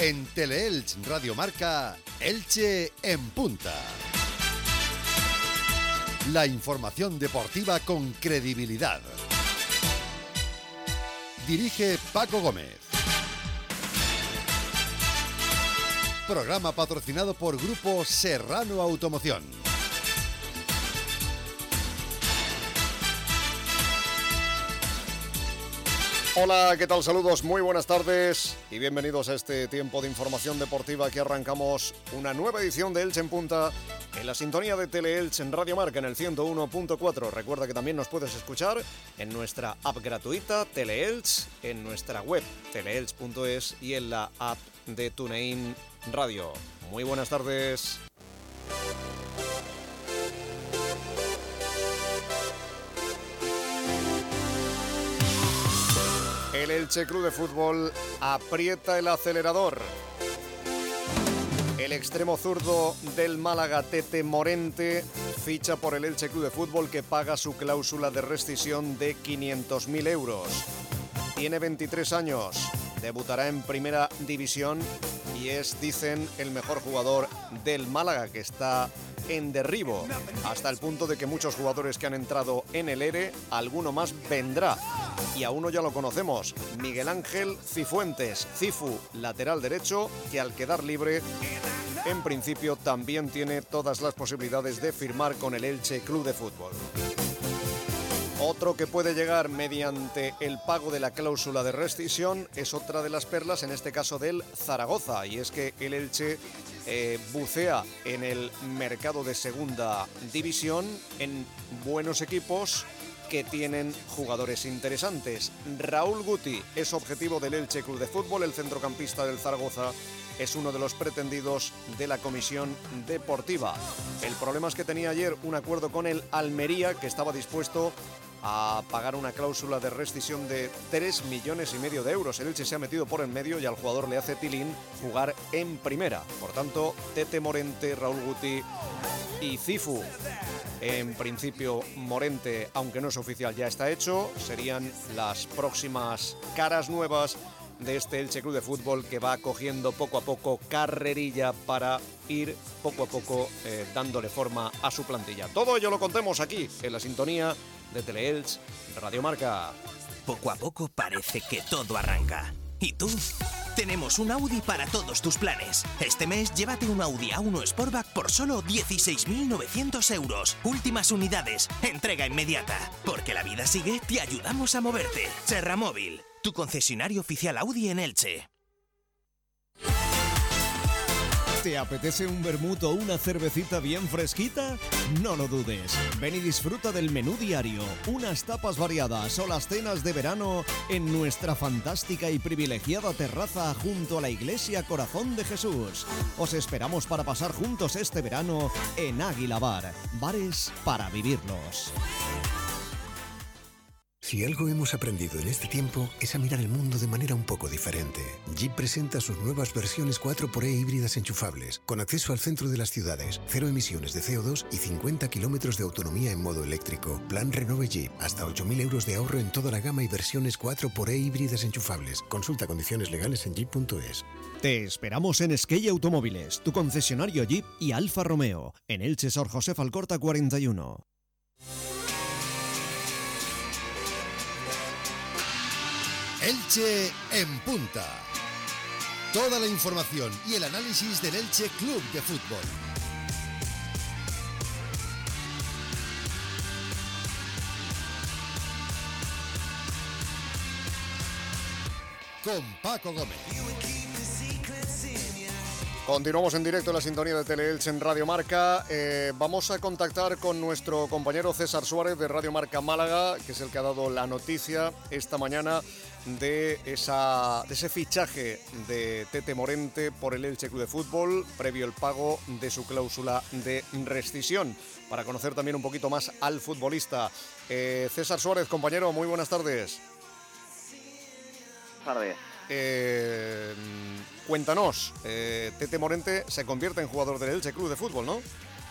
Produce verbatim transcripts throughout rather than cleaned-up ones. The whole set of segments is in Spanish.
En Teleelch Radio Marca, Elche en punta. La información deportiva con credibilidad. Dirige Paco Gómez. Programa patrocinado por Grupo Serrano Automoción. Hola, ¿qué tal? Saludos, muy buenas tardes y bienvenidos a este tiempo de información deportiva que arrancamos una nueva edición de Elche en Punta en la sintonía de Teleelch en Radio Marca en el ciento uno punto cuatro. Recuerda que también nos puedes escuchar en nuestra app gratuita Teleelch, en nuestra web teleelch punto es y en la app de TuneIn Radio. Muy buenas tardes. El Elche Club de Fútbol aprieta el acelerador. El extremo zurdo del Málaga, Tete Morente, ficha por el Elche Club de Fútbol, que paga su cláusula de rescisión de quinientos mil euros. Tiene veintitrés años, debutará en Primera División y es, dicen, el mejor jugador del Málaga, que está en derribo, hasta el punto de que muchos jugadores que han entrado en el ERE, alguno más vendrá. Y a uno ya lo conocemos, Miguel Ángel Cifuentes, Cifu, lateral derecho, que al quedar libre, en principio también tiene todas las posibilidades de firmar con el Elche Club de Fútbol. Otro que puede llegar mediante el pago de la cláusula de rescisión es otra de las perlas, en este caso del Zaragoza, y es que el Elche eh, bucea en el mercado de Segunda División en buenos equipos que tienen jugadores interesantes. Raúl Guti es objetivo del Elche Club de Fútbol, el centrocampista del Zaragoza es uno de los pretendidos de la comisión deportiva. El problema es que tenía ayer un acuerdo con el Almería, que estaba dispuesto a pagar una cláusula de rescisión de tres millones y medio de euros. El Elche se ha metido por en medio y al jugador le hace tilín jugar en primera. Por tanto, Tete Morente, Raúl Guti y Cifu. En principio, Morente, aunque no es oficial, ya está hecho. Serían las próximas caras nuevas de este Elche Club de Fútbol, que va cogiendo poco a poco carrerilla para ir poco a poco eh, dándole forma a su plantilla. Todo ello lo contemos aquí, en la sintonía de Teleelch Radio Marca. Poco a poco parece que todo arranca. ¿Y tú? Tenemos un Audi para todos tus planes. Este mes llévate un Audi A uno Sportback por solo dieciséis mil novecientos euros. Últimas unidades, entrega inmediata. Porque la vida sigue, te ayudamos a moverte. Serramóvil, tu concesionario oficial Audi en Elche. ¿Te apetece un vermut o una cervecita bien fresquita? No lo dudes. Ven y disfruta del menú diario, unas tapas variadas o las cenas de verano en nuestra fantástica y privilegiada terraza junto a la Iglesia Corazón de Jesús. Os esperamos para pasar juntos este verano en Águila Bar, bares para vivirlos. Si algo hemos aprendido en este tiempo es a mirar el mundo de manera un poco diferente. Jeep presenta sus nuevas versiones cuatro por E híbridas enchufables, con acceso al centro de las ciudades, cero emisiones de C O dos y cincuenta kilómetros de autonomía en modo eléctrico. Plan Renove Jeep, hasta ocho mil euros de ahorro en toda la gama y versiones cuatro por E híbridas enchufables. Consulta condiciones legales en jeep punto es. Te esperamos en Skey Automóviles, tu concesionario Jeep y Alfa Romeo, en Elche Sor José Alcorta cuarenta y uno. Elche en punta. Toda la información y el análisis del Elche Club de Fútbol. Con Paco Gómez. Continuamos en directo en la sintonía de Teleelch en Radio Marca. Eh, vamos a contactar con nuestro compañero César Suárez de Radio Marca Málaga, que es el que ha dado la noticia esta mañana de, esa, de ese fichaje de Tete Morente por el Elche Club de Fútbol, previo el pago de su cláusula de rescisión, para conocer también un poquito más al futbolista. Eh, César Suárez, compañero, muy buenas tardes. Buenas tardes. Eh, cuéntanos, eh, Tete Morente se convierte en jugador del Elche Club de Fútbol, ¿no?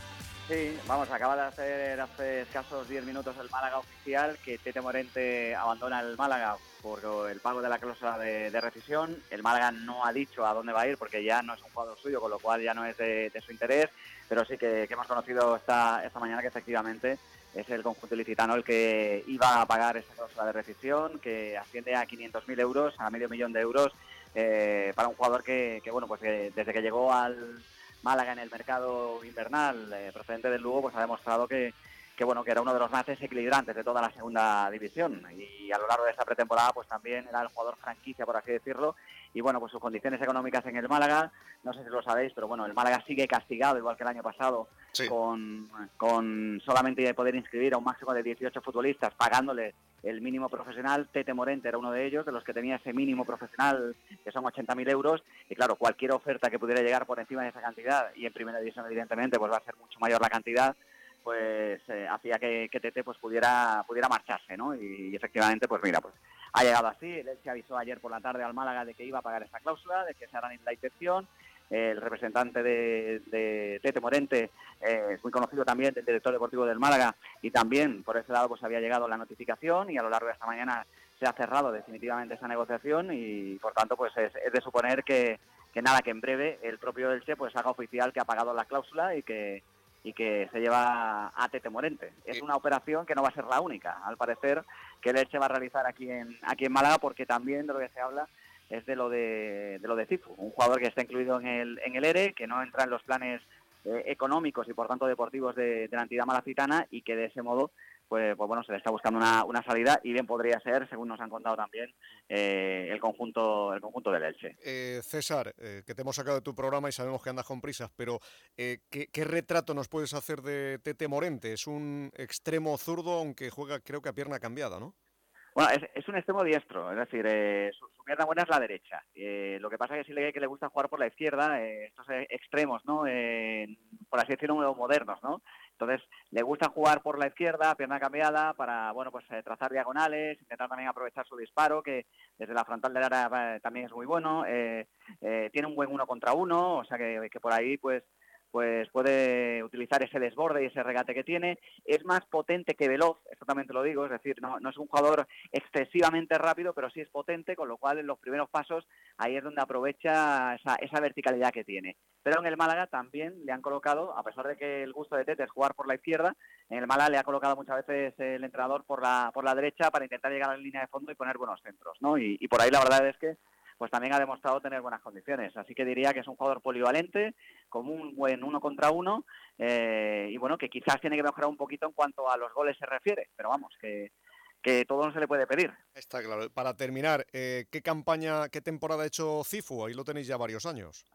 Sí, vamos, acaba de hacer hace escasos diez minutos el Málaga oficial que Tete Morente abandona el Málaga por el pago de la cláusula de, de rescisión. El Málaga no ha dicho a dónde va a ir porque ya no es un jugador suyo, con lo cual ya no es de, de su interés, pero sí que, que hemos conocido esta, esta mañana que efectivamente es el conjunto ilicitano el que iba a pagar esa cláusula de rescisión, que asciende a quinientos mil euros, a medio millón de euros, eh, para un jugador que, que bueno, pues que desde que llegó al Málaga en el mercado invernal, eh, procedente del Lugo, pues ha demostrado que, que bueno que era uno de los más desequilibrantes de toda la segunda división, y a lo largo de esta pretemporada pues también era el jugador franquicia, por así decirlo, y bueno, pues sus condiciones económicas en el Málaga, no sé si lo sabéis, pero bueno, el Málaga sigue castigado, igual que el año pasado, sí. con, con solamente poder inscribir a un máximo de dieciocho futbolistas, pagándole el mínimo profesional. Tete Morente era uno de ellos, de los que tenía ese mínimo profesional, que son ochenta mil euros, y claro, cualquier oferta que pudiera llegar por encima de esa cantidad, y en primera división evidentemente pues va a ser mucho mayor la cantidad, pues eh, hacía que, que Tete pues pudiera pudiera marcharse, ¿no? Y, y efectivamente, pues mira, pues ha llegado así. El Elche avisó ayer por la tarde al Málaga de que iba a pagar esa cláusula, de que se hará la intención. El representante de, de Tete Morente eh, es muy conocido también, del director deportivo del Málaga, y también por ese lado pues había llegado la notificación, y a lo largo de esta mañana se ha cerrado definitivamente esa negociación, y por tanto pues es, es de suponer que, que nada, que en breve el propio Elche pues haga oficial que ha pagado la cláusula y que y que se lleva a Tete Morente. Es una operación que no va a ser la única, al parecer, que el Elche va a realizar aquí en aquí en Málaga, porque también de lo que se habla es de lo de, de lo de Cifu, un jugador que está incluido en el en el ERE, que no entra en los planes eh, económicos y por tanto deportivos de, de la entidad malacitana, y que de ese modo pues, pues bueno, se le está buscando una, una salida, y bien podría ser, según nos han contado también, eh, el conjunto el conjunto del Elche. Eh, César, eh, que te hemos sacado de tu programa y sabemos que andas con prisas, pero eh, ¿qué, ¿qué retrato nos puedes hacer de Tete Morente? Es un extremo zurdo, aunque juega creo que a pierna cambiada, ¿no? Bueno, es, es un extremo diestro, es decir, eh, su, su pierna buena es la derecha. Eh, lo que pasa es que sí le, que le gusta jugar por la izquierda, eh, estos extremos, ¿no? Eh, por así decirlo, modernos, ¿no? Entonces, le gusta jugar por la izquierda, pierna cambiada, para, bueno, pues eh, trazar diagonales, intentar también aprovechar su disparo, que desde la frontal del área eh, también es muy bueno. Eh, eh, tiene un buen uno contra uno, o sea que, que por ahí, pues, pues puede utilizar ese desborde y ese regate que tiene. Es más potente que veloz, esto también te lo digo, es decir, no, no es un jugador excesivamente rápido, pero sí es potente, con lo cual en los primeros pasos ahí es donde aprovecha esa, esa verticalidad que tiene. Pero en el Málaga también le han colocado, a pesar de que el gusto de Tete es jugar por la izquierda, en el Málaga le ha colocado muchas veces el entrenador por la por la derecha para intentar llegar a la línea de fondo y poner buenos centros, ¿no? Y, y por ahí la verdad es que pues también ha demostrado tener buenas condiciones. Así que diría que es un jugador polivalente, con un buen uno contra uno, eh, y bueno, que quizás tiene que mejorar un poquito en cuanto a los goles se refiere, pero vamos, que, que todo no se le puede pedir. Está claro. Para terminar, eh, ¿qué campaña, qué temporada ha hecho Cifu? Ahí lo tenéis ya varios años.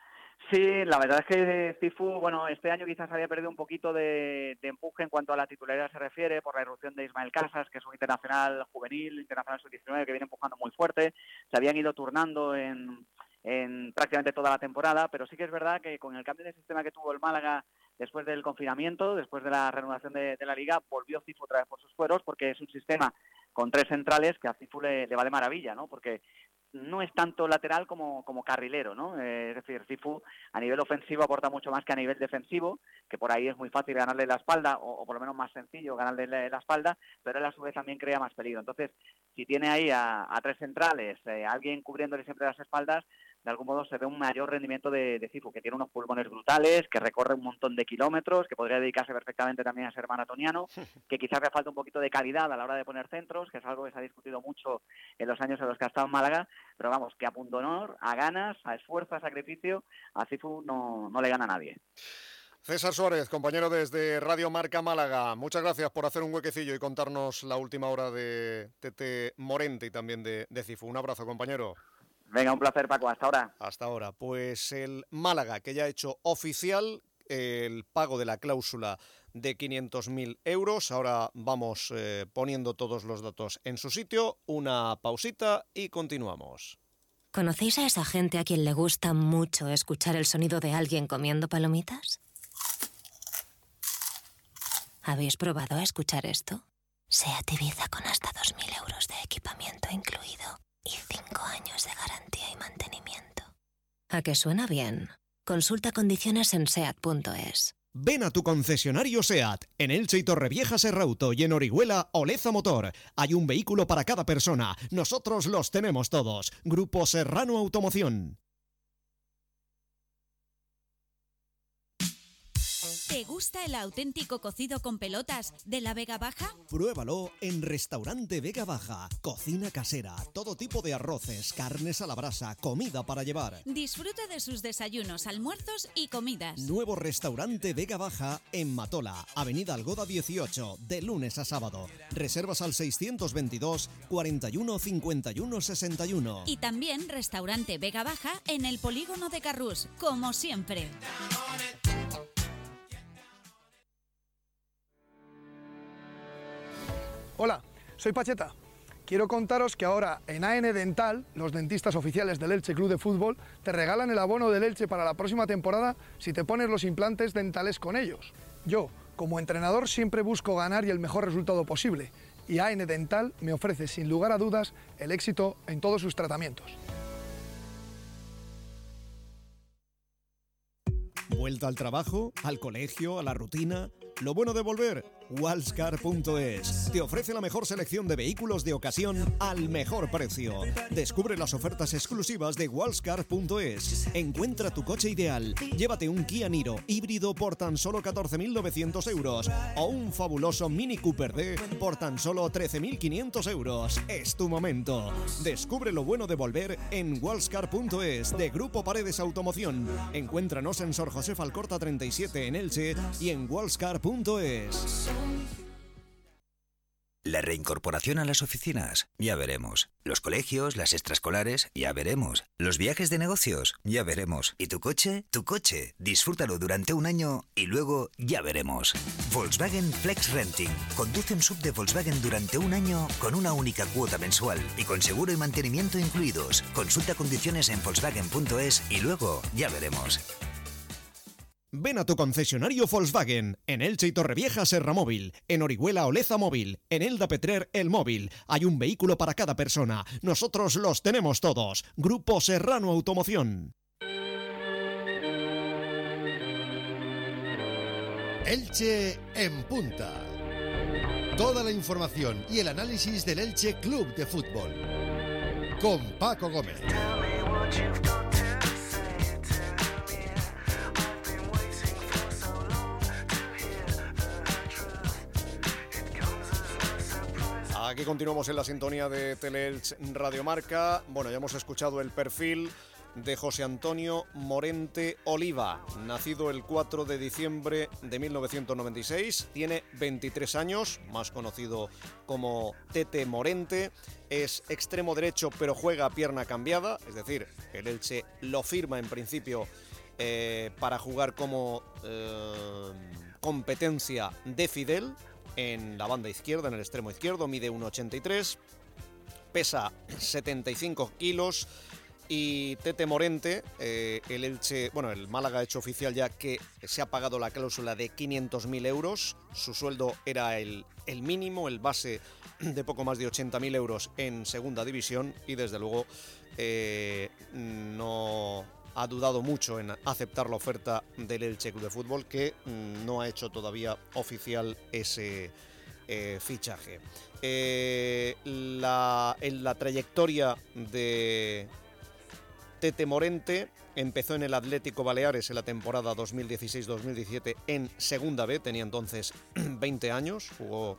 Sí, la verdad es que Cifu, bueno, este año quizás había perdido un poquito de, de empuje en cuanto a la titularidad se refiere, por la irrupción de Ismael Casas, que es un internacional juvenil, internacional sub diecinueve, que viene empujando muy fuerte. Se habían ido turnando en, en prácticamente toda la temporada, pero sí que es verdad que con el cambio de sistema que tuvo el Málaga después del confinamiento, después de la reanudación de, de la Liga, volvió Cifu otra vez por sus fueros, porque es un sistema con tres centrales que a Cifu le, le va de maravilla, ¿no? Porque no es tanto lateral como, como carrilero, ¿no? Eh, es decir, Cifu a nivel ofensivo aporta mucho más que a nivel defensivo, que por ahí es muy fácil ganarle la espalda, o, o por lo menos más sencillo ganarle la espalda, pero él a su vez también crea más peligro. Entonces, si tiene ahí a, a tres centrales, eh, alguien cubriéndole siempre las espaldas, de algún modo se ve un mayor rendimiento de, de Cifu, que tiene unos pulmones brutales, que recorre un montón de kilómetros, que podría dedicarse perfectamente también a ser maratoniano, que quizás le falta un poquito de calidad a la hora de poner centros, que es algo que se ha discutido mucho en los años en los que ha estado en Málaga, pero vamos, que a punto honor, a ganas, a esfuerzo, a sacrificio, a Cifu no, no le gana a nadie. César Suárez, compañero desde Radio Marca Málaga, muchas gracias por hacer un huequecillo y contarnos la última hora de Tete Morente y también de, de Cifu. Un abrazo, compañero. Venga, un placer, Paco, hasta ahora. Hasta ahora. Pues el Málaga, que ya ha hecho oficial el pago de la cláusula de quinientos mil euros. Ahora vamos eh, poniendo todos los datos en su sitio. Una pausita y continuamos. ¿Conocéis a esa gente a quien le gusta mucho escuchar el sonido de alguien comiendo palomitas? ¿Habéis probado a escuchar esto? SEAT Ibiza con hasta dos mil euros de equipamiento incluido y cinco años de garantía y mantenimiento. ¿A que suena bien? Consulta condiciones en seat punto es. Ven a tu concesionario SEAT, en Elche y Torrevieja Serrauto y en Orihuela Oleza Motor. Hay un vehículo para cada persona, nosotros los tenemos todos. Grupo Serrano Automoción. ¿Te gusta el auténtico cocido con pelotas de la Vega Baja? Pruébalo en Restaurante Vega Baja. Cocina casera, todo tipo de arroces, carnes a la brasa, comida para llevar. Disfruta de sus desayunos, almuerzos y comidas. Nuevo Restaurante Vega Baja en Matola, Avenida Algoda dieciocho, de lunes a sábado. Reservas al seiscientos veintidós, cuarenta y uno, cincuenta y uno, sesenta y uno. Y también Restaurante Vega Baja en el Polígono de Carrús, como siempre. Hola, soy Pacheta. Quiero contaros que ahora en A N Dental, los dentistas oficiales del Elche Club de Fútbol, te regalan el abono del Elche para la próxima temporada si te pones los implantes dentales con ellos. Yo, como entrenador, siempre busco ganar y el mejor resultado posible, y A N Dental me ofrece sin lugar a dudas el éxito en todos sus tratamientos. ¿Vuelta al trabajo, al colegio, a la rutina? Lo bueno de volver, Wallscar punto es te ofrece la mejor selección de vehículos de ocasión al mejor precio. Descubre las ofertas exclusivas de Wallscar punto es. Encuentra tu coche ideal. Llévate un Kia Niro híbrido por tan solo catorce mil novecientos euros o un fabuloso Mini Cooper D por tan solo trece mil quinientos euros. Es tu momento. Descubre lo bueno de volver en Wallscar punto es de Grupo Paredes Automoción. Encuéntranos en Sor José Alcorta treinta y siete en Elche y en Wallscar punto es. La reincorporación a las oficinas, ya veremos. Los colegios, las extraescolares, ya veremos. Los viajes de negocios, ya veremos. ¿Y tu coche? Tu coche. Disfrútalo durante un año y luego ya veremos. Volkswagen Flex Renting. Conduce un sub de Volkswagen durante un año con una única cuota mensual y con seguro y mantenimiento incluidos. Consulta condiciones en Volkswagen punto es y luego ya veremos. Ven a tu concesionario Volkswagen, en Elche y Torrevieja Serra Móvil, en Orihuela Oleza Móvil, en Elda Petrer El Móvil. Hay un vehículo para cada persona, nosotros los tenemos todos. Grupo Serrano Automoción. Elche en punta. Toda la información y el análisis del Elche Club de Fútbol. Con Paco Gómez. Aquí continuamos en la sintonía de Teleelch Radio Marca. Bueno, ya hemos escuchado el perfil de José Antonio Morente Oliva, nacido el cuatro de diciembre de mil novecientos noventa y seis, tiene veintitrés años, más conocido como Tete Morente, es extremo derecho pero juega a pierna cambiada, es decir, el Elche lo firma en principio eh, para jugar como eh, competencia de Fidel. En la banda izquierda, en el extremo izquierdo, mide uno ochenta y tres, pesa setenta y cinco kilos y Tete Morente, eh, el Elche, bueno, el Málaga ha hecho oficial ya que se ha pagado la cláusula de quinientos mil euros, su sueldo era el, el mínimo, el base de poco más de ochenta mil euros en segunda división y desde luego eh, no ha dudado mucho en aceptar la oferta del Elche Club de Fútbol, que mm, no ha hecho todavía oficial ese eh, fichaje. Eh, la, en la trayectoria de Tete Morente empezó en el Atlético Baleares en la temporada dos mil dieciséis dos mil diecisiete en Segunda B, tenía entonces veinte años, jugó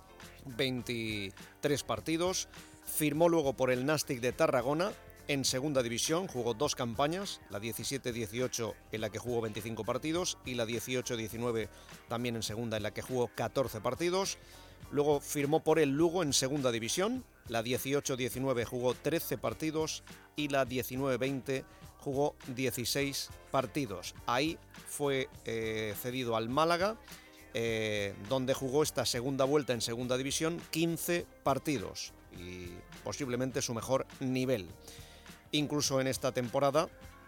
veintitrés partidos, firmó luego por el Nàstic de Tarragona. En segunda división jugó dos campañas, la diecisiete dieciocho en la que jugó veinticinco partidos y la dieciocho diecinueve también en segunda en la que jugó catorce partidos. Luego firmó por el Lugo en segunda división, la dieciocho diecinueve jugó trece partidos y la diecinueve veinte jugó dieciséis partidos. Ahí fue eh, cedido al Málaga, eh, donde jugó esta segunda vuelta en segunda división, quince partidos y posiblemente su mejor nivel. Incluso en esta temporada,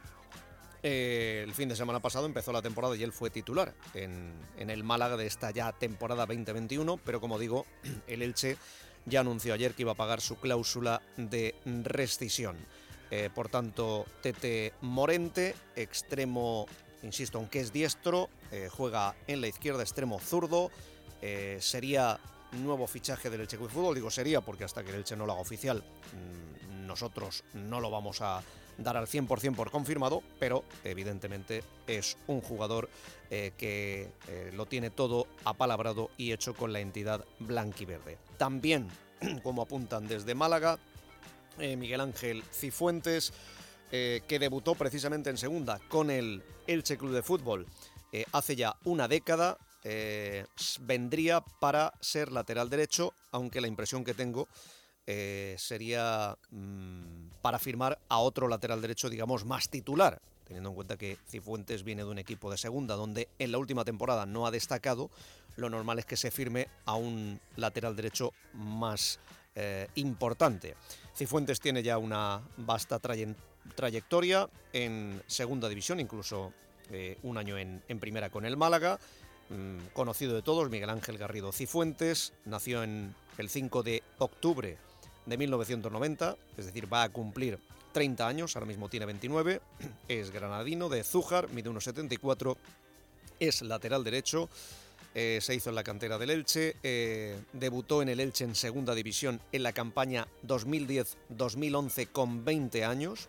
eh, el fin de semana pasado empezó la temporada y él fue titular en, en el Málaga de esta ya temporada veinte veintiuno, pero como digo, el Elche ya anunció ayer que iba a pagar su cláusula de rescisión. Eh, por tanto, Tete Morente, extremo insisto, aunque es diestro, eh, juega en la izquierda, extremo zurdo, eh, sería nuevo fichaje del Elche Club de Fútbol. Digo sería porque hasta que el Elche no lo haga oficial, mmm, nosotros no lo vamos a dar al cien por ciento por confirmado, pero evidentemente es un jugador eh, que eh, lo tiene todo apalabrado y hecho con la entidad blanquiverde. También, como apuntan desde Málaga, eh, Miguel Ángel Cifuentes, eh, que debutó precisamente en segunda con el Elche Club de Fútbol eh, hace ya una década, eh, vendría para ser lateral derecho, aunque la impresión que tengo Eh, sería mmm, para firmar a otro lateral derecho, digamos, más titular, teniendo en cuenta que Cifuentes viene de un equipo de segunda donde en la última temporada no ha destacado. Lo normal es que se firme a un lateral derecho más eh, importante. Cifuentes tiene ya una vasta traye- trayectoria en segunda división, incluso eh, un año en, en primera con el Málaga. Mm, conocido de todos, Miguel Ángel Garrido Cifuentes, nació en el cinco de octubre de mil novecientos noventa, es decir, va a cumplir treinta años, ahora mismo tiene veintinueve, es granadino de Zújar, mide uno setenta y cuatro, es lateral derecho, eh, se hizo en la cantera del Elche, eh, debutó en el Elche en segunda división en la campaña dos mil diez dos mil once con veinte años,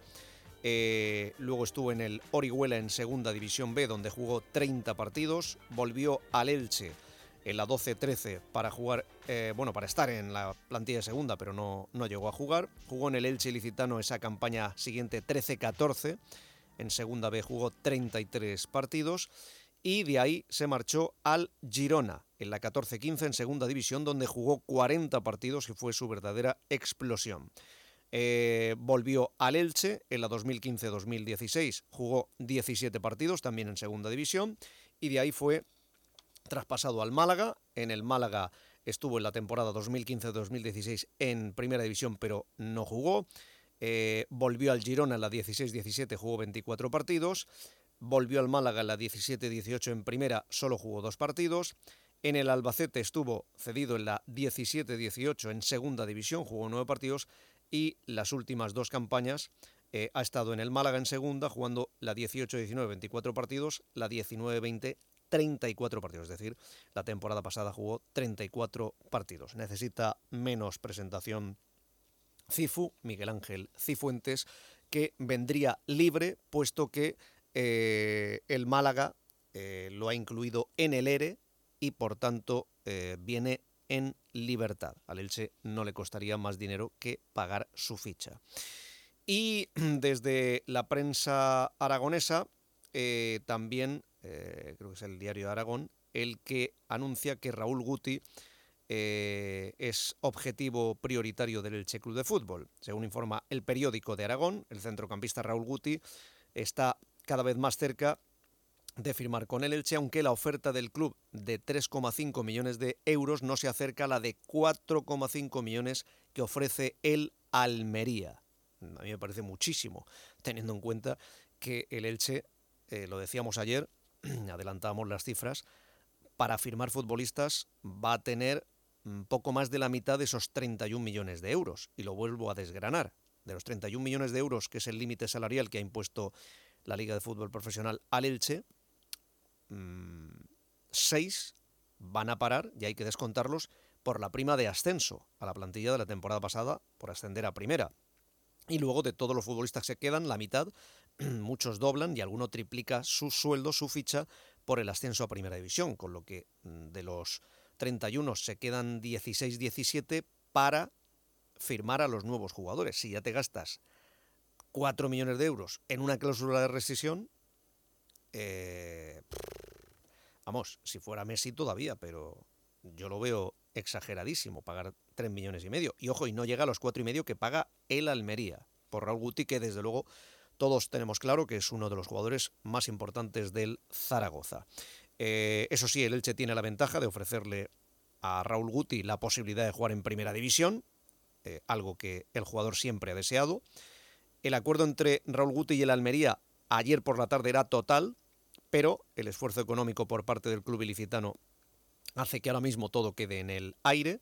eh, luego estuvo en el Orihuela en segunda división B donde jugó treinta partidos, volvió al Elche en la doce trece para jugar, eh, bueno, para estar en la plantilla de segunda, pero no, no llegó a jugar. Jugó en el Elche Ilicitano esa campaña siguiente trece catorce, en segunda B jugó treinta y tres partidos y de ahí se marchó al Girona en la catorce quince en segunda división donde jugó cuarenta partidos y fue su verdadera explosión. Eh, volvió al Elche en la dos mil quince dos mil dieciséis, jugó diecisiete partidos también en segunda división y de ahí fue traspasado al Málaga. En el Málaga estuvo en la temporada dos mil quince dos mil dieciséis en primera división, pero no jugó. Eh, volvió al Girona en la dieciséis diecisiete, jugó veinticuatro partidos. Volvió al Málaga en la diecisiete dieciocho en primera, solo jugó dos partidos. En el Albacete estuvo cedido en la diecisiete dieciocho en segunda división, jugó nueve partidos. Y las últimas dos campañas eh, ha estado en el Málaga en segunda, jugando la dieciocho diecinueve veinticuatro partidos, la diecinueve veinte treinta y cuatro partidos, es decir, la temporada pasada jugó treinta y cuatro partidos. Necesita menos presentación Cifu, Miguel Ángel Cifuentes, que vendría libre, puesto que eh, el Málaga eh, lo ha incluido en el ERE y por tanto eh, viene en libertad. Al Elche no le costaría más dinero que pagar su ficha. Y desde la prensa aragonesa eh, también Eh, creo que es el Diario de Aragón, el que anuncia que Raúl Guti eh, es objetivo prioritario del Elche Club de Fútbol. Según informa el Periódico de Aragón, el centrocampista Raúl Guti está cada vez más cerca de firmar con el Elche, aunque la oferta del club de tres coma cinco millones de euros no se acerca a la de cuatro coma cinco millones que ofrece el Almería. A mí me parece muchísimo, teniendo en cuenta que el Elche, eh, lo decíamos ayer, adelantábamos las cifras, para firmar futbolistas va a tener poco más de la mitad de esos treinta y un millones de euros. Y lo vuelvo a desgranar. De los treinta y un millones de euros, que es el límite salarial que ha impuesto la Liga de Fútbol Profesional al Elche, mmm, seis van a parar, y hay que descontarlos, por la prima de ascenso a la plantilla de la temporada pasada, por ascender a primera. Y luego de todos los futbolistas que se quedan, la mitad, muchos doblan y alguno triplica su sueldo, su ficha, por el ascenso a primera división, con lo que de los treinta y uno se quedan dieciséis diecisiete para firmar a los nuevos jugadores. Si ya te gastas cuatro millones de euros en una cláusula de rescisión, eh, vamos, si fuera Messi todavía, pero yo lo veo exageradísimo pagar tres millones y medio. Y ojo, y no llega a los cuatro y medio que paga el Almería por Raúl Guti, que desde luego todos tenemos claro que es uno de los jugadores más importantes del Zaragoza. Eh, eso sí, el Elche tiene la ventaja de ofrecerle a Raúl Guti la posibilidad de jugar en primera división, eh, algo que el jugador siempre ha deseado. El acuerdo entre Raúl Guti y el Almería ayer por la tarde era total, pero el esfuerzo económico por parte del club ilicitano hace que ahora mismo todo quede en el aire.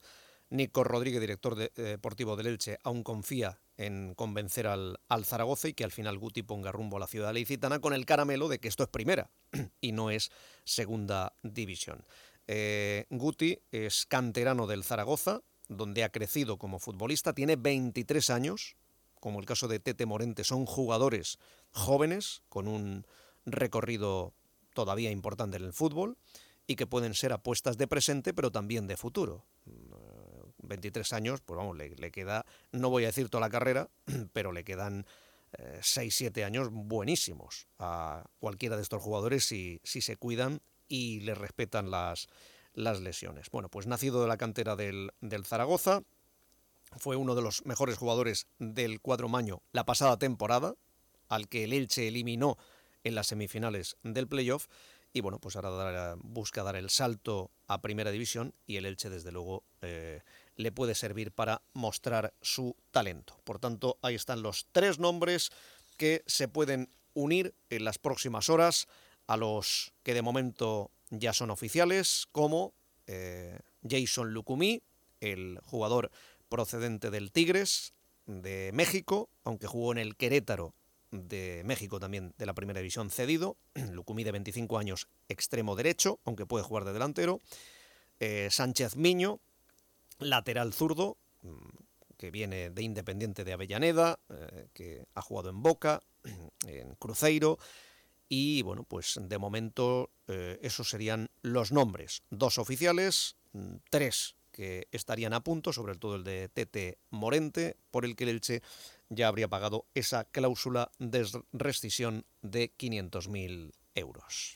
Nico Rodríguez, director de, eh, deportivo del Elche, aún confía en convencer al, al Zaragoza y que al final Guti ponga rumbo a la ciudad licitana con el caramelo de que esto es primera y no es segunda división. Eh, Guti es canterano del Zaragoza, donde ha crecido como futbolista, tiene veintitrés años, como el caso de Tete Morente, son jugadores jóvenes con un recorrido todavía importante en el fútbol y que pueden ser apuestas de presente pero también de futuro. veintitrés años, pues vamos, le, le queda, no voy a decir toda la carrera, pero le quedan eh, seis siete años buenísimos a cualquiera de estos jugadores si, si se cuidan y le respetan las, las lesiones. Bueno, pues nacido de la cantera del, del Zaragoza, fue uno de los mejores jugadores del cuadro maño la pasada temporada, al que el Elche eliminó en las semifinales del playoff, y bueno, pues ahora dar, busca dar el salto a Primera División y el Elche desde luego eh, le puede servir para mostrar su talento. Por tanto, ahí están los tres nombres que se pueden unir en las próximas horas a los que de momento ya son oficiales, como eh, Jason Lucumí, el jugador procedente del Tigres de México, aunque jugó en el Querétaro de México también de la Primera División cedido. Lucumí, de veinticinco años, extremo derecho, aunque puede jugar de delantero. Eh, Sánchez Miño, lateral zurdo, que viene de Independiente de Avellaneda, eh, que ha jugado en Boca, en Cruzeiro, y bueno, pues de momento eh, esos serían los nombres. Dos oficiales, tres que estarían a punto, sobre todo el de Tete Morente, por el que el Elche ya habría pagado esa cláusula de rescisión de quinientos mil euros.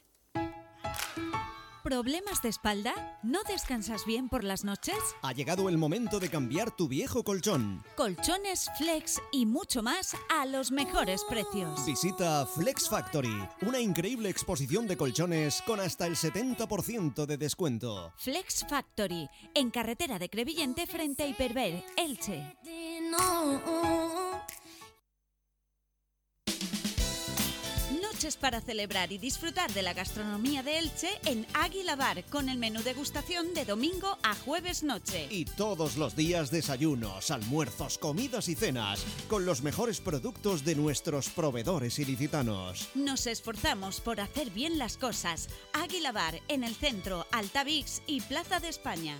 ¿Problemas de espalda? ¿No descansas bien por las noches? Ha llegado el momento de cambiar tu viejo colchón. Colchones, flex y mucho más a los mejores precios. Visita Flex Factory, una increíble exposición de colchones con hasta el setenta por ciento de descuento. Flex Factory, en carretera de Crevillente frente a Hiperver, Elche. Noches para celebrar y disfrutar de la gastronomía de Elche en Águila Bar, con el menú degustación de domingo a jueves noche. Y todos los días desayunos, almuerzos, comidas y cenas, con los mejores productos de nuestros proveedores ilicitanos. Nos esforzamos por hacer bien las cosas. Águila Bar, en el centro, Altavix y Plaza de España.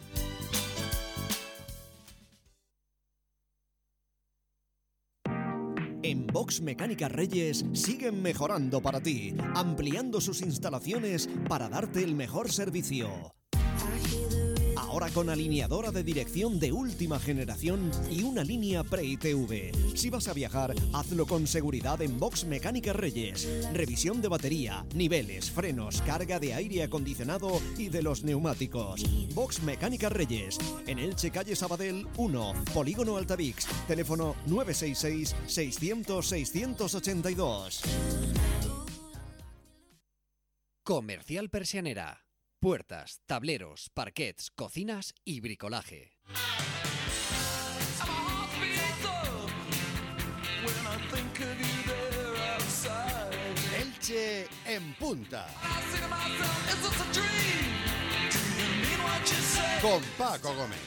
En Box Mecánica Reyes siguen mejorando para ti, ampliando sus instalaciones para darte el mejor servicio. Ahora con alineadora de dirección de última generación y una línea Pre-I T V. Si vas a viajar, hazlo con seguridad en Box Mecánica Reyes. Revisión de batería, niveles, frenos, carga de aire acondicionado y de los neumáticos. Box Mecánica Reyes. En Elche, calle Sabadell uno, Polígono Altavix. Teléfono nueve seis seis, seiscientos, seiscientos ochenta y dos. Comercial Persianera. Puertas, tableros, parquets, cocinas y bricolaje. Elche en punta. Con Paco Gómez.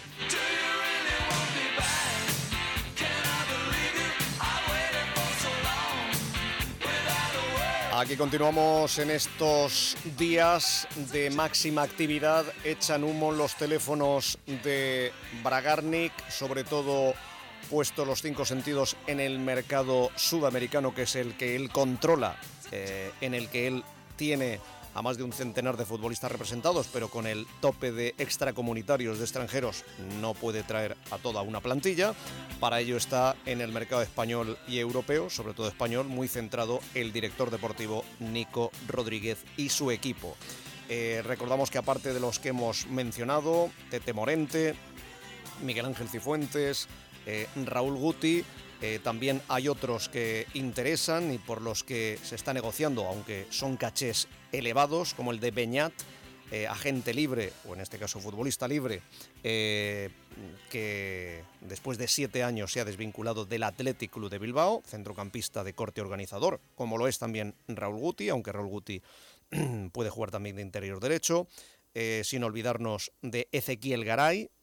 Aquí continuamos en estos días de máxima actividad. Echan humo los teléfonos de Bragarnik, sobre todo puesto los cinco sentidos en el mercado sudamericano, que es el que él controla, eh, en el que él tiene a más de un centenar de futbolistas representados, pero con el tope de extracomunitarios de extranjeros no puede traer a toda una plantilla. Para ello está en el mercado español y europeo, sobre todo español, muy centrado el director deportivo Nico Rodríguez y su equipo. Eh, recordamos que aparte de los que hemos mencionado, Tete Morente, Miguel Ángel Cifuentes, eh, Raúl Guti, Eh, también hay otros que interesan y por los que se está negociando, aunque son cachés elevados, como el de Beñat, eh, agente libre, o en este caso futbolista libre, eh, que después de siete años se ha desvinculado del Athletic Club de Bilbao, centrocampista de corte organizador, como lo es también Raúl Guti, aunque Raúl Guti puede jugar también de interior derecho. Eh, sin olvidarnos de Ezequiel Garay,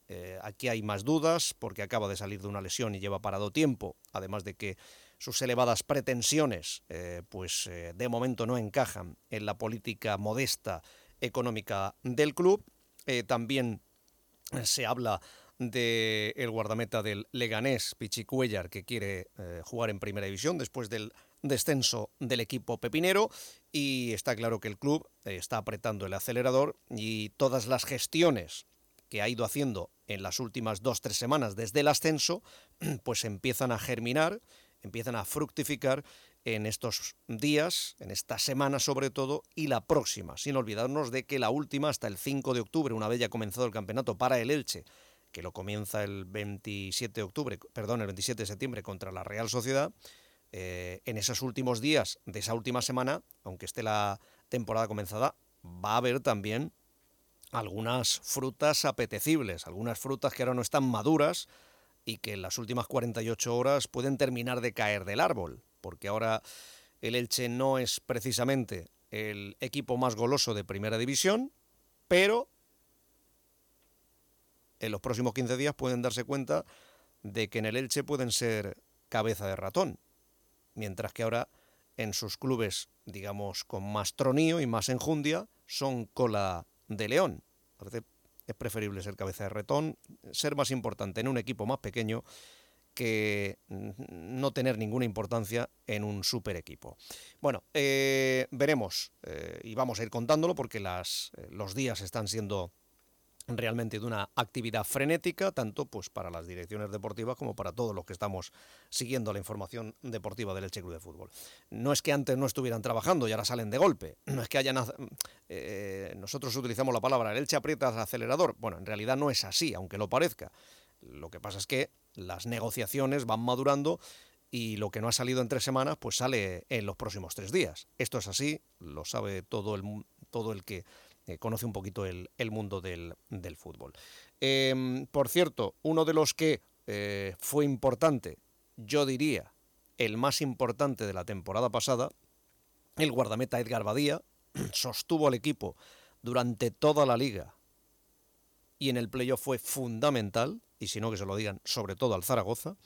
Eh, aquí hay más dudas porque acaba de salir de una lesión y lleva parado tiempo, además de que sus elevadas pretensiones eh, pues eh, de momento no encajan en la política modesta económica del club. Eh, también se habla del guardameta del Leganés, Pichi Cuéllar, que quiere eh, jugar en primera división después del descenso del equipo pepinero, y está claro que el club eh, está apretando el acelerador y todas las gestiones que ha ido haciendo en las últimas dos, tres semanas desde el ascenso, pues empiezan a germinar, empiezan a fructificar en estos días, en esta semana sobre todo, y la próxima, sin olvidarnos de que la última, hasta el cinco de octubre, una vez ya comenzado el campeonato para el Elche, que lo comienza el veintisiete de octubre, perdón, el veintisiete de septiembre contra la Real Sociedad, eh, en esos últimos días de esa última semana, aunque esté la temporada comenzada, va a haber también algunas frutas apetecibles, algunas frutas que ahora no están maduras y que en las últimas cuarenta y ocho horas pueden terminar de caer del árbol, porque ahora el Elche no es precisamente el equipo más goloso de Primera División, pero en los próximos quince días pueden darse cuenta de que en el Elche pueden ser cabeza de ratón, mientras que ahora en sus clubes, digamos, con más tronío y más enjundia, son cola de león. A veces es preferible ser cabeza de ratón, ser más importante en un equipo más pequeño que no tener ninguna importancia en un super equipo. Bueno, eh, veremos eh, y vamos a ir contándolo porque las, eh, los días están siendo realmente de una actividad frenética, tanto pues para las direcciones deportivas como para todos los que estamos siguiendo la información deportiva del Elche Club de Fútbol. No es que antes no estuvieran trabajando y ahora salen de golpe, no es que hayan... Eh, nosotros utilizamos la palabra el Elche aprieta el acelerador. Bueno, en realidad no es así, aunque lo parezca. Lo que pasa es que las negociaciones van madurando y lo que no ha salido en tres semanas, pues sale en los próximos tres días. Esto es así, lo sabe todo el, todo el que Eh, conoce un poquito el, el mundo del, del fútbol. Eh, por cierto, uno de los que eh, fue importante, yo diría, el más importante de la temporada pasada, el guardameta Edgar Badía, sostuvo al equipo durante toda la liga y en el playoff fue fundamental, y si no que se lo digan sobre todo al Zaragoza.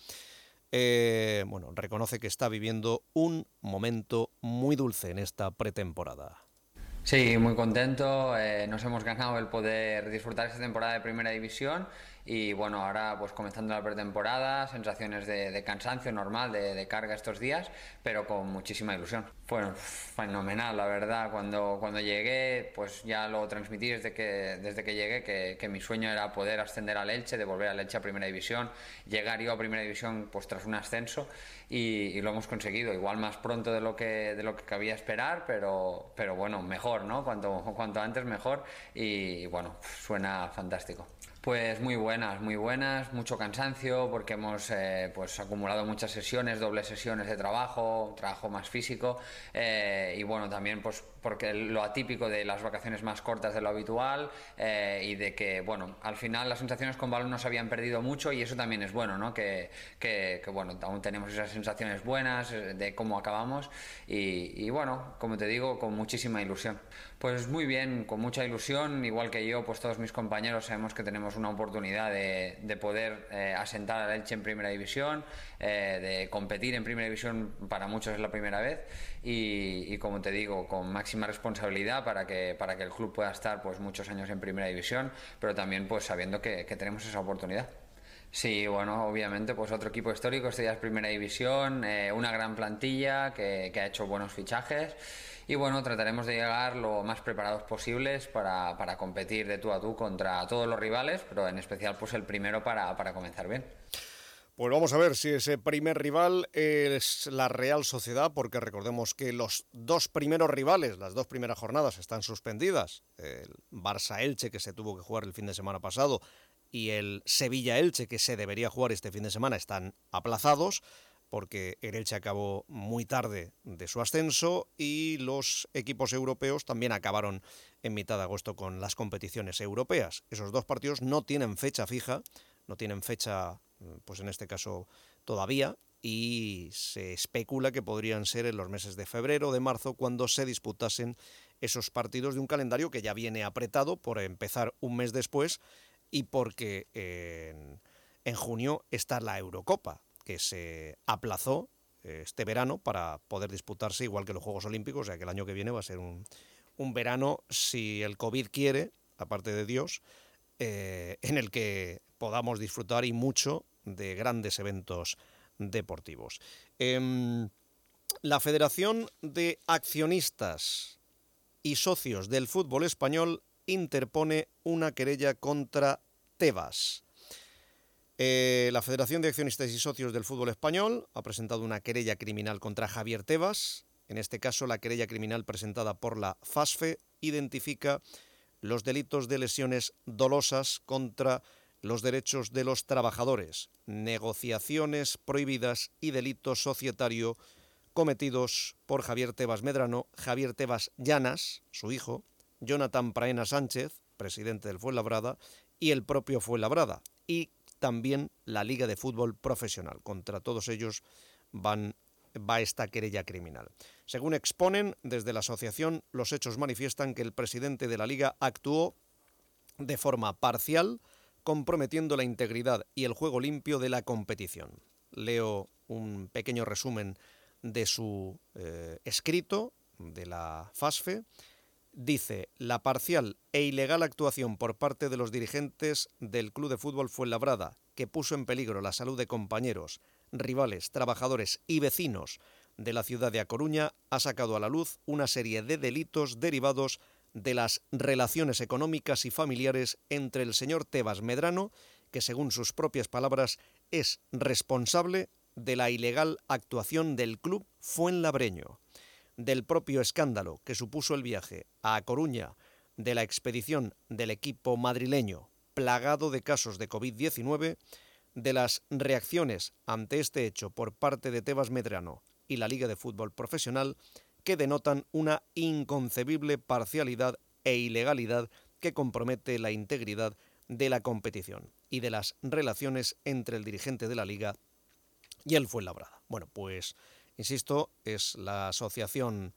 Eh, bueno, reconoce que está viviendo un momento muy dulce en esta pretemporada. Sí, muy contento, eh, nos hemos ganado el poder disfrutar esta temporada de Primera División y bueno, ahora pues comenzando la pretemporada, sensaciones de, de cansancio normal, de, de carga estos días, pero con muchísima ilusión. Fue fenomenal, la verdad, cuando, cuando llegué, pues ya lo transmití desde que, desde que llegué, que, que mi sueño era poder ascender al Elche, de volver al Elche a Primera División, llegar yo a Primera División pues tras un ascenso y, y lo hemos conseguido, igual más pronto de lo que, de lo que cabía esperar, pero, pero bueno, mejor, ¿no? Cuanto, cuanto antes mejor y, y bueno, suena fantástico. Pues muy buenas, muy buenas, mucho cansancio porque hemos eh, pues acumulado muchas sesiones, dobles sesiones de trabajo, trabajo más físico eh, y bueno, también pues porque lo atípico de las vacaciones más cortas de lo habitual eh, y de que, bueno, al final las sensaciones con balón no se habían perdido mucho y eso también es bueno, ¿no? Que, que, que bueno, aún tenemos esas sensaciones buenas de cómo acabamos y, y bueno, como te digo, con muchísima ilusión. Pues muy bien, con mucha ilusión, igual que yo, pues todos mis compañeros sabemos que tenemos una oportunidad de, de poder eh, asentar al Elche en Primera División, eh, de competir en Primera División, para muchos es la primera vez y, y como te digo, con máxima responsabilidad para que, para que el club pueda estar pues muchos años en Primera División, pero también pues sabiendo que, que tenemos esa oportunidad. Sí, bueno, obviamente, pues otro equipo histórico, este ya es Primera División, eh, una gran plantilla que, que ha hecho buenos fichajes y bueno, trataremos de llegar lo más preparados posibles para, para competir de tú a tú contra todos los rivales, pero en especial pues el primero para, para comenzar bien. Pues vamos a ver si ese primer rival es la Real Sociedad, porque recordemos que los dos primeros rivales, las dos primeras jornadas están suspendidas. El Barça-Elche, que se tuvo que jugar el fin de semana pasado, y el Sevilla-Elche, que se debería jugar este fin de semana, están aplazados, porque el Elche acabó muy tarde de su ascenso y los equipos europeos también acabaron en mitad de agosto con las competiciones europeas. Esos dos partidos no tienen fecha fija, no tienen fecha, pues en este caso todavía, y se especula que podrían ser en los meses de febrero o de marzo cuando se disputasen esos partidos de un calendario que ya viene apretado por empezar un mes después y porque en, en junio está la Eurocopa, que se aplazó este verano para poder disputarse igual que los Juegos Olímpicos, o sea que el año que viene va a ser un, un verano, si el COVID quiere, aparte de Dios, eh, en el que podamos disfrutar y mucho de grandes eventos deportivos. Eh, la Federación de Accionistas y Socios del Fútbol Español interpone una querella contra Tebas. Eh, la Federación de Accionistas y Socios del Fútbol Español ha presentado una querella criminal contra Javier Tebas. En este caso, la querella criminal presentada por la FASFE identifica los delitos de lesiones dolosas contra los derechos de los trabajadores, negociaciones prohibidas y delito societario cometidos por Javier Tebas Medrano, Javier Tebas Llanas, su hijo, Jonathan Praena Sánchez, presidente del Fuenlabrada, y el propio Fuenlabrada, y también la Liga de Fútbol Profesional. Contra todos ellos van, va esta querella criminal. Según exponen desde la asociación, los hechos manifiestan que el presidente de la Liga actuó de forma parcial, comprometiendo la integridad y el juego limpio de la competición. Leo un pequeño resumen de su eh, escrito de la FASFE. Dice: la parcial e ilegal actuación por parte de los dirigentes del Club de Fútbol Fuenlabrada, que puso en peligro la salud de compañeros, rivales, trabajadores y vecinos de la ciudad de A Coruña, ha sacado a la luz una serie de delitos derivados de las relaciones económicas y familiares entre el señor Tebas Medrano, que según sus propias palabras es responsable de la ilegal actuación del club fuenlabreño, del propio escándalo que supuso el viaje a A Coruña de la expedición del equipo madrileño plagado de casos de COVID diecinueve, de las reacciones ante este hecho por parte de Tebas Medrano y la Liga de Fútbol Profesional, que denotan una inconcebible parcialidad e ilegalidad que compromete la integridad de la competición y de las relaciones entre el dirigente de la Liga y el Fuenlabrada. Bueno, pues, insisto, es la asociación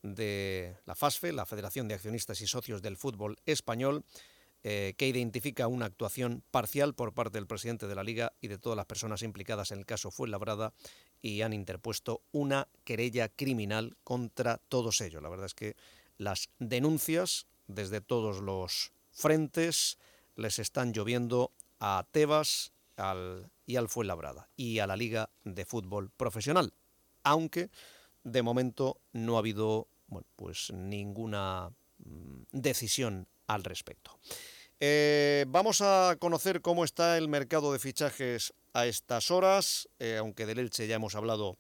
de la FASFE, la Federación de Accionistas y Socios del Fútbol Español, eh, que identifica una actuación parcial por parte del presidente de la Liga y de todas las personas implicadas en el caso Fuenlabrada, y han interpuesto una querella criminal contra todos ellos. La verdad es que las denuncias desde todos los frentes les están lloviendo a Tebas al, y al Fuenlabrada y a la Liga de Fútbol Profesional, aunque de momento no ha habido, bueno, pues ninguna mm, decisión al respecto. Eh, vamos a conocer cómo está el mercado de fichajes a estas horas, eh, aunque del Elche ya hemos hablado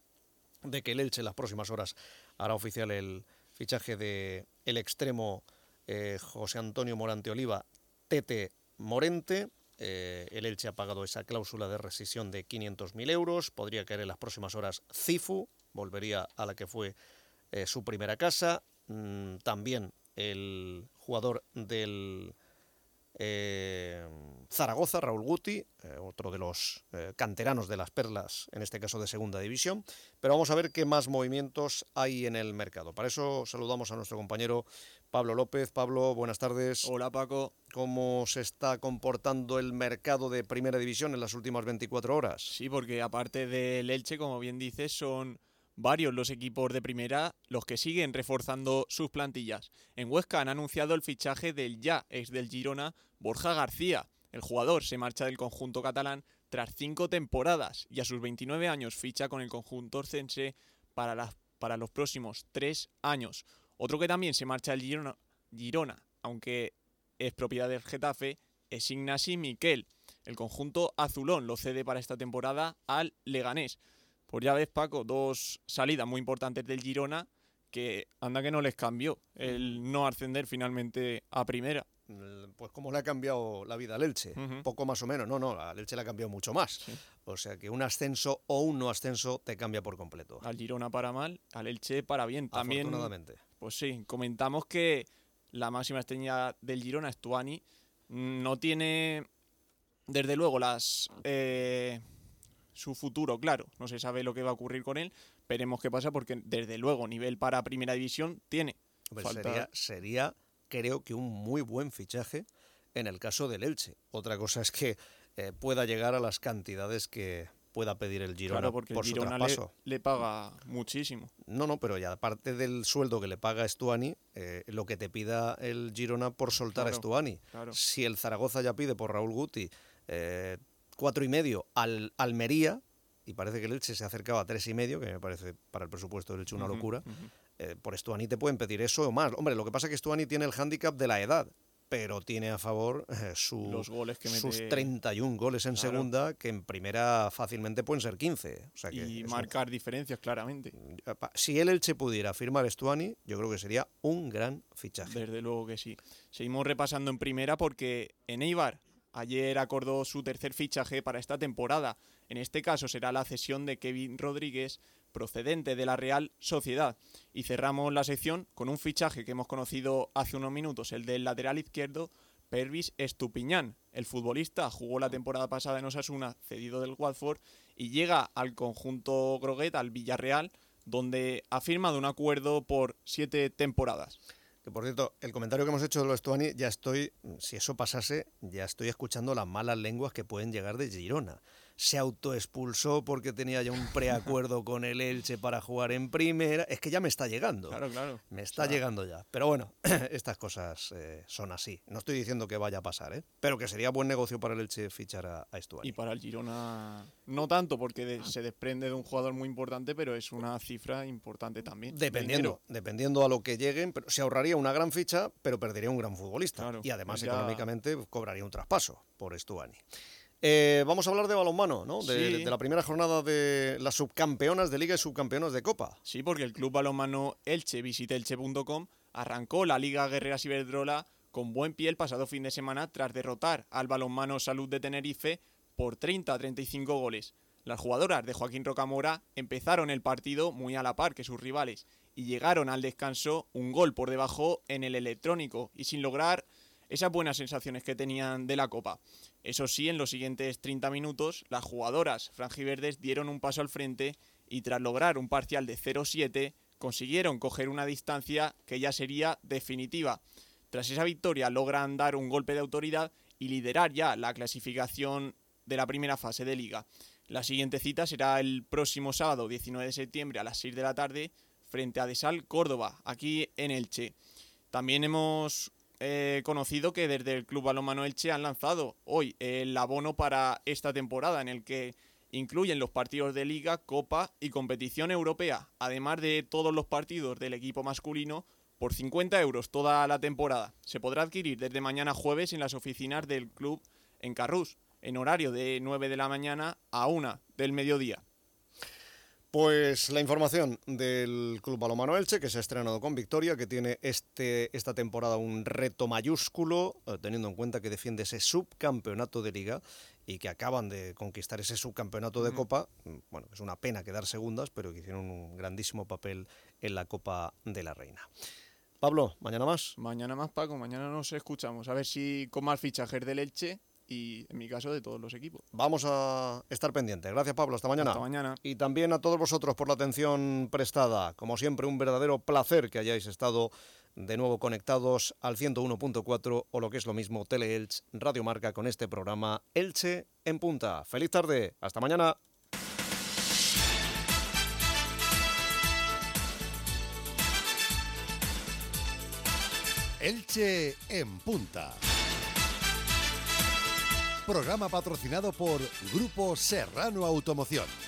de que el Elche en las próximas horas hará oficial el fichaje de el extremo eh, José Antonio Morante Oliva, Tete Morente. Eh, el Elche ha pagado esa cláusula de rescisión de quinientos mil euros, podría caer en las próximas horas Cifu, volvería a la que fue eh, su primera casa. Mm, también el jugador del Eh, Zaragoza, Raúl Guti, eh, otro de los eh, canteranos de las Perlas, en este caso de segunda división. Pero vamos a ver qué más movimientos hay en el mercado. Para eso saludamos a nuestro compañero Pablo López. Pablo, buenas tardes. Hola, Paco. ¿Cómo se está comportando el mercado de primera división en las últimas veinticuatro horas? Sí, porque aparte del Elche, como bien dices, son varios los equipos de primera los que siguen reforzando sus plantillas. En Huesca han anunciado el fichaje del ya ex del Girona, Borja García. El jugador se marcha del conjunto catalán tras cinco temporadas y a sus veintinueve años ficha con el conjunto orcense para, la, para los próximos tres años. Otro que también se marcha del Girona, Girona, aunque es propiedad del Getafe, es Ignasi Miquel. El conjunto azulón lo cede para esta temporada al Leganés. Pues ya ves, Paco, dos salidas muy importantes del Girona que anda que no les cambió el no ascender finalmente a primera. Pues como le ha cambiado la vida al Elche, uh-huh. Poco más o menos. No, no, al Elche le ha cambiado mucho más. Sí. O sea que un ascenso o un no ascenso te cambia por completo. Al Girona para mal, al Elche para bien. También, afortunadamente. Pues sí, comentamos que la máxima estrella del Girona, Stuani, no tiene, desde luego, las... Eh, su futuro, claro, no se sabe lo que va a ocurrir con él, veremos qué pasa porque desde luego nivel para primera división tiene. Pues Falta... sería, sería creo que un muy buen fichaje en el caso del Elche. Otra cosa es que eh, pueda llegar a las cantidades que pueda pedir el Girona, claro, porque por el su Girona traspaso. Le, le paga muchísimo. No, no, pero ya aparte del sueldo que le paga Stuani, eh, lo que te pida el Girona por soltar Claro, a Stuani. claro. Si el Zaragoza ya pide por Raúl Guti eh, cuatro y medio al Almería, y parece que el Elche se acercaba a tres y medio, que me parece para el presupuesto del Elche una Ujú, locura, ujú. eh, por Stuani te pueden pedir eso o más. Hombre, lo que pasa es que Stuani tiene el hándicap de la edad, pero tiene a favor eh, su, Los goles que sus mete- treinta y un goles en Claro. segunda, que en primera fácilmente pueden ser quince. O sea que Y es un- marcar diferencias claramente. Si el Elche pudiera firmar Stuani, yo creo que sería un gran fichaje. Desde luego que sí. Seguimos repasando en primera porque en Eibar ayer acordó su tercer fichaje para esta temporada. En este caso será la cesión de Kevin Rodríguez, procedente de la Real Sociedad. Y cerramos la sección con un fichaje que hemos conocido hace unos minutos, el del lateral izquierdo, Pervis Estupiñán. El futbolista jugó la temporada pasada en Osasuna, cedido del Watford, y llega al conjunto groguet, al Villarreal, donde ha firmado un acuerdo por siete temporadas. Que por cierto, el comentario que hemos hecho de los Stuani, ya estoy, si eso pasase, ya estoy escuchando las malas lenguas que pueden llegar de Girona. Se autoexpulsó porque tenía ya un preacuerdo con el Elche para jugar en primera. Es que ya me está llegando. Claro, claro. Me está O sea, llegando ya. Pero bueno, estas cosas eh, son así. No estoy diciendo que vaya a pasar, ¿eh? Pero que sería buen negocio para el Elche fichar a, a Stuani. Y para el Girona no tanto, porque de- se desprende de un jugador muy importante, pero es una cifra importante también. de Dependiendo, dinero. dependiendo a lo que lleguen, pero se ahorraría una gran ficha, pero perdería un gran futbolista. Claro, y además pues ya- económicamente cobraría un traspaso por Stuani. Eh, vamos a hablar de balonmano, ¿no? De, Sí. de la primera jornada de las subcampeonas de Liga y subcampeonas de Copa. Sí, porque el club balonmano Elche, visita elche punto com, arrancó la Liga Guerreras Iberdrola con buen pie el pasado fin de semana tras derrotar al balonmano Salud de Tenerife por treinta a treinta y cinco goles. Las jugadoras de Joaquín Rocamora empezaron el partido muy a la par que sus rivales y llegaron al descanso un gol por debajo en el electrónico y sin lograr esas buenas sensaciones que tenían de la Copa. Eso sí, en los siguientes treinta minutos, las jugadoras franjiverdes dieron un paso al frente y tras lograr un parcial de cero siete, consiguieron coger una distancia que ya sería definitiva. Tras esa victoria logran dar un golpe de autoridad y liderar ya la clasificación de la primera fase de Liga. La siguiente cita será el próximo sábado diecinueve de septiembre a las seis de la tarde frente a Desal Córdoba, aquí en Elche. También hemos eh, conocido que desde el Club Balonmano Elche han lanzado hoy el abono para esta temporada, en el que incluyen los partidos de Liga, Copa y competición europea, además de todos los partidos del equipo masculino, por cincuenta euros toda la temporada. Se podrá adquirir desde mañana jueves en las oficinas del club en Carrús, en horario de nueve de la mañana a una del mediodía. Pues la información del Club Balonmano Elche, que se ha estrenado con victoria, que tiene este, esta temporada un reto mayúsculo, eh, teniendo en cuenta que defiende ese subcampeonato de Liga y que acaban de conquistar ese subcampeonato de Copa. Bueno, es una pena quedar segundas, pero que hicieron un grandísimo papel en la Copa de la Reina. Pablo, ¿mañana más? Mañana más, Paco, mañana nos escuchamos. A ver si con más fichajes del Elche y, en mi caso, de todos los equipos. Vamos a estar pendientes. Gracias, Pablo. Hasta mañana. Hasta mañana. Y también a todos vosotros por la atención prestada. Como siempre, un verdadero placer que hayáis estado de nuevo conectados al ciento uno punto cuatro o lo que es lo mismo Tele-Elche Radio Marca con este programa Elche en Punta. Feliz tarde. Hasta mañana. Elche en Punta. Programa patrocinado por Grupo Serrano Automoción.